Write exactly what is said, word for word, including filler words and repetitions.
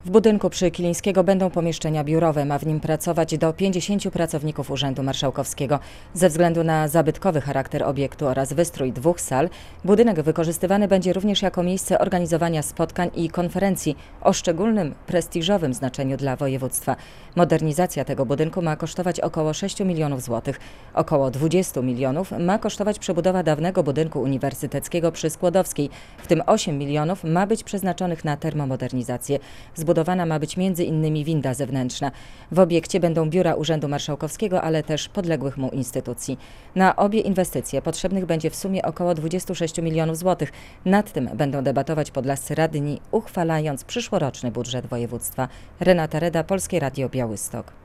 W budynku przy Kilińskiego będą pomieszczenia biurowe, ma w nim pracować do pięćdziesięciu pracowników Urzędu Marszałkowskiego. Ze względu na zabytkowy charakter obiektu oraz wystrój dwóch sal, budynek wykorzystywany będzie również jako miejsce organizowania spotkań i konferencji o szczególnym, prestiżowym znaczeniu dla województwa. Modernizacja tego budynku ma kosztować około sześciu milionów złotych. Około dwudziestu milionów ma kosztować przebudowa dawnego budynku uniwersyteckiego przy Skłodowskiej, w tym osiem milionów ma być przeznaczonych na termomodernizację. Zbudowana ma być między innymi winda zewnętrzna. W obiekcie będą biura Urzędu Marszałkowskiego, ale też podległych mu instytucji. Na obie inwestycje potrzebnych będzie w sumie około dwudziestu sześciu milionów złotych. Nad tym będą debatować podlascy radni, uchwalając przyszłoroczny budżet województwa. Renata Reda, Polskie Radio Białystok.